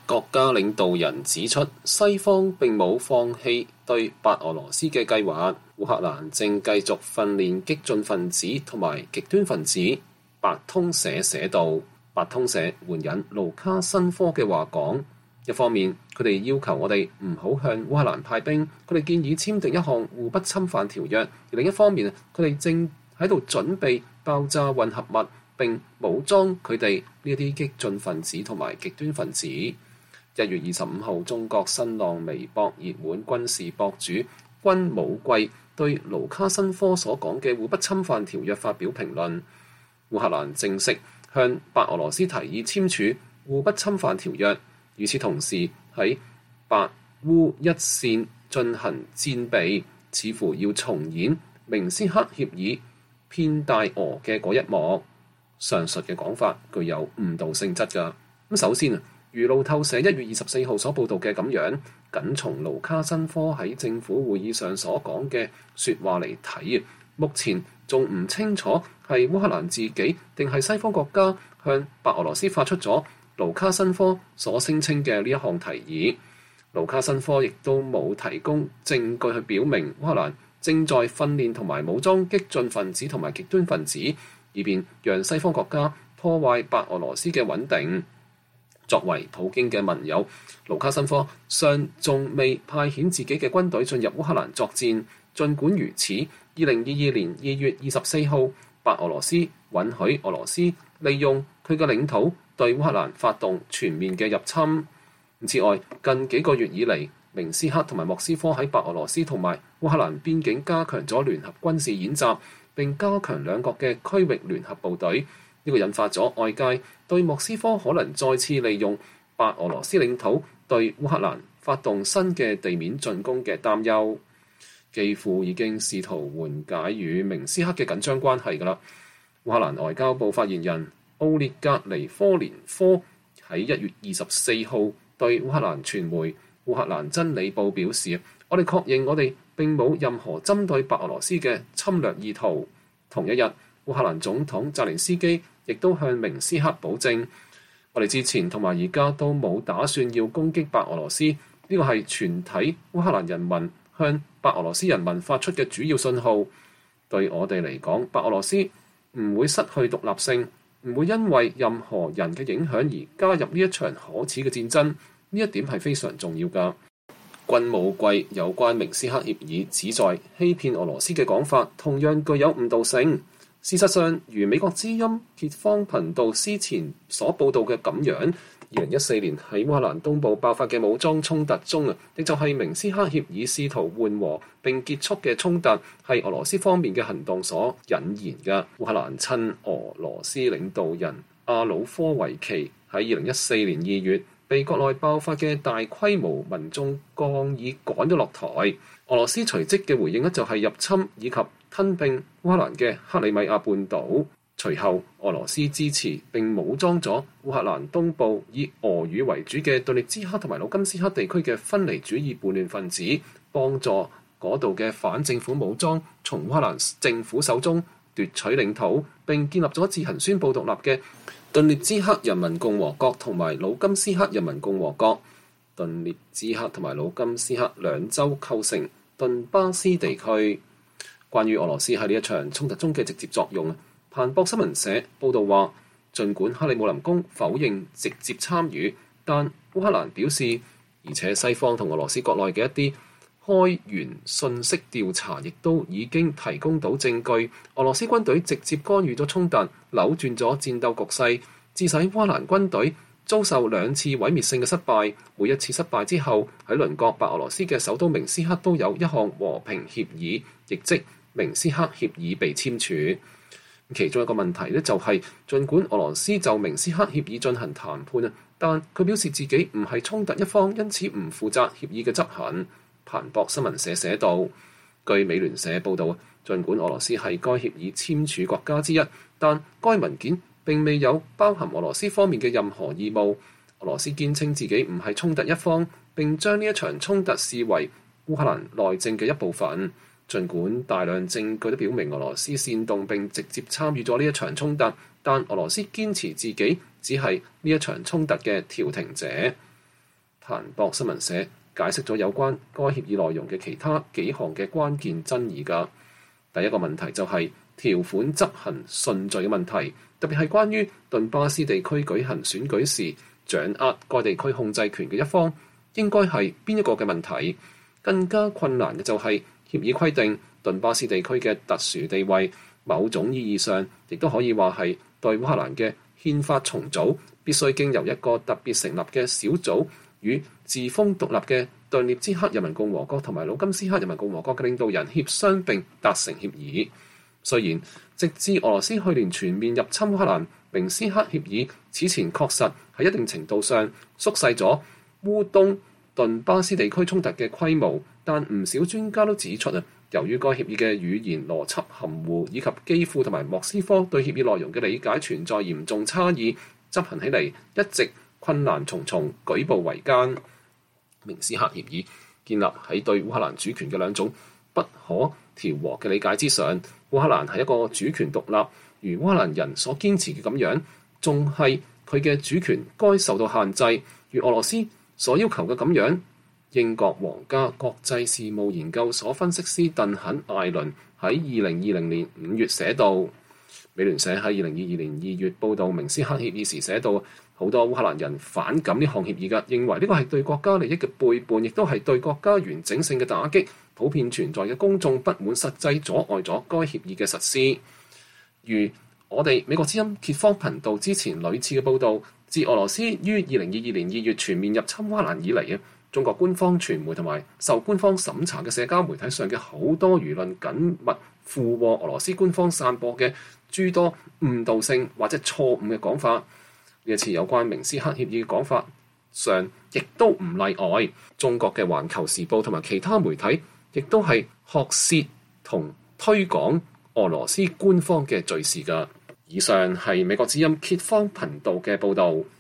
國家領導人指出，西方並冇放棄對白俄羅斯嘅計劃，烏克蘭正繼續訓練激進分子同埋極端分子。白通社寫道，白通社援引盧卡申科嘅話講，一方面佢哋要求我哋唔好向烏克蘭派兵，佢哋建議簽訂一項互不侵犯條約；而另一方面佢哋正喺度準備爆炸混合物並武裝佢哋呢啲激進分子同埋極端分子。1月25號，中國新浪微博熱門軍事博主軍武貴對盧卡申科所講嘅互不侵犯條約發表評論。烏克蘭正式向白俄羅斯提議簽署互不侵犯條約，與此同時喺白烏一線進行戰備，似乎要重演明斯克協議騙大俄嘅嗰一幕。上述嘅講法具有誤導性質㗎。首先如路透社1月24號所報導嘅咁樣，僅從盧卡申科喺政府會議上所講嘅説話嚟睇，目前仲唔清楚係烏克蘭自己定係西方國家向白俄羅斯發出咗盧卡申科所聲稱嘅呢一項提議。盧卡申科亦都冇提供證據去表明烏克蘭正在訓練同埋武裝激進分子同埋極端分子，以便讓西方國家破壞白俄羅斯嘅穩定。作為普京嘅盟友，盧卡申科尚仲未派遣自己嘅軍隊進入烏克蘭作戰。儘管如此，2022年2月24號，白俄羅斯允許俄羅斯利用佢嘅領土對烏克蘭發動全面嘅入侵。此外，近幾個月以嚟，明斯克同埋莫斯科喺白俄羅斯同埋烏克蘭邊境加強咗聯合軍事演習，並加強兩國嘅區域聯合部隊。呢個引發咗外界對莫斯科可能再次利用白俄羅斯領土對烏克蘭發動新嘅地面進攻嘅擔憂。基輔已經試圖緩解與明斯克嘅緊張關係㗎啦。烏克蘭外交部發言人奧列格尼科連科喺1月24號對烏克蘭傳媒烏克蘭真理報表示，我哋確認我哋並冇任何針對白俄羅斯嘅侵略意圖。同一日，烏克蘭總統澤連斯基亦都向明斯克保證，我哋之前同埋而家都冇打算要攻擊白俄羅斯。呢個係全體烏克蘭人民向白俄羅斯人民發出嘅主要信號。對我哋嚟講，白俄羅斯唔會失去獨立性，唔會因為任何人嘅影響而加入呢一場可恥嘅戰爭。呢一點係非常重要㗎。軍武貴有關明斯克協議旨在欺騙俄羅斯嘅講法，同樣具有誤導性。事實上，如美國之音揭方頻道之前所報導嘅咁樣，2014年喺烏克蘭東部爆發嘅武裝衝突中亦就係明斯克協議試圖緩和並結束嘅衝突，係俄羅斯方面嘅行動所引燃嘅。烏克蘭親俄羅斯領導人阿魯科維奇喺2014年2月被國內爆發嘅大規模民眾抗議趕咗落台。俄羅斯隨即嘅回應就係入侵以及吞併烏克蘭嘅克里米亞半島。隨後，俄羅斯支持並武裝咗烏克蘭東部以俄語為主嘅頓涅茨克同埋盧甘斯克地區嘅分離主義叛亂分子，幫助嗰度嘅反政府武裝從烏克蘭政府手中奪取領土，並建立咗自行宣布獨立嘅頓涅茨克人民共和國同埋盧甘斯克人民共和國。頓涅茨克同埋盧甘斯克兩州構成頓巴斯地區。關於俄羅斯喺呢一場衝突中嘅直接作用，彭博新聞社報導話，儘管克里姆林宮否認直接參與，但烏克蘭表示，而且西方同俄羅斯國內嘅一啲開源信息調查亦都已經提供到證據，俄羅斯軍隊直接干預咗衝突，扭轉咗戰鬥局勢，致使烏克蘭軍隊遭受2次毀滅性嘅失敗。每一次失敗之後，喺鄰國白俄羅斯嘅首都明斯克都有一項和平協議，亦即明斯克協議被簽署。其中一個問題就係，儘管俄羅斯就明斯克協議進行談判，但佢表示自己唔係衝突一方，因此唔負責協議嘅執行。彭博新聞社寫道，據美聯社報導，儘管俄羅斯係該協議簽署國家之一，但該文件並未有包含俄羅斯方面嘅任何義務。俄羅斯堅稱自己唔係衝突一方，並將呢一場衝突視為烏克蘭內政嘅一部分。儘管大量證據都表明俄羅斯煽動並直接參與咗呢一場衝突，但俄羅斯堅持自己只係呢一場衝突嘅調停者。 彭博新聞社解釋咗有關該協議內容嘅其他幾項嘅關鍵爭議㗎。第一個問題就係條款執行順序嘅問題，特別係關於頓巴斯地區舉行選舉時，掌握該地區控制權嘅一方應該係邊一個嘅問題。更加困難嘅就係協議規定頓巴斯地區嘅特殊地位，某種意義上亦都可以話係對烏克蘭嘅憲法重組必須經由一個特別成立嘅小組與自封獨立嘅頓涅茨克人民共和國同埋盧甘斯克人民共和國嘅領導人協商並達成協議。雖然直至俄羅斯去年全面入侵烏克蘭，明斯克協議此前確實喺一定程度上縮細咗烏東頓巴斯地區衝突嘅規模，但唔少專家都指出由於該協議嘅語言邏輯含糊，以及基輔同埋莫斯科對協議內容嘅理解存在嚴重差異，執行起嚟一直困難重重，舉步維艱。明斯克協議建立喺對烏克蘭主權嘅兩種不可調和嘅理解之上。烏克蘭係一個主權獨立，如烏克蘭人所堅持嘅咁樣，仲係佢嘅主權該受到限制，如俄羅斯所要求嘅咁樣。英國皇家國際事務研究所分析師鄧肯艾倫喺2020年5月寫道，美聯社喺2022年2月報導明斯克協議時寫道，好多烏克蘭人反感呢項協議嘅，認為呢個係對國家利益嘅背叛，亦都係對國家完整性嘅打擊。普遍存在嘅公眾不滿實際阻礙咗該協議嘅實施。如我哋美國之音揭方頻道之前屢次嘅報導，自俄羅斯於2022年2月全面入侵烏克蘭以嚟，中國官方傳媒同埋受官方審查嘅社交媒體上嘅好多輿論緊密附和俄羅斯官方散播嘅諸多誤導性或者錯誤嘅講法。呢一次有關明斯克協議嘅講法上，亦都唔例外。中國嘅《環球時報》同埋其他媒體亦都係學舌同推廣俄羅斯官方嘅敘事㗎。以上係美國之音揭方頻道嘅報導。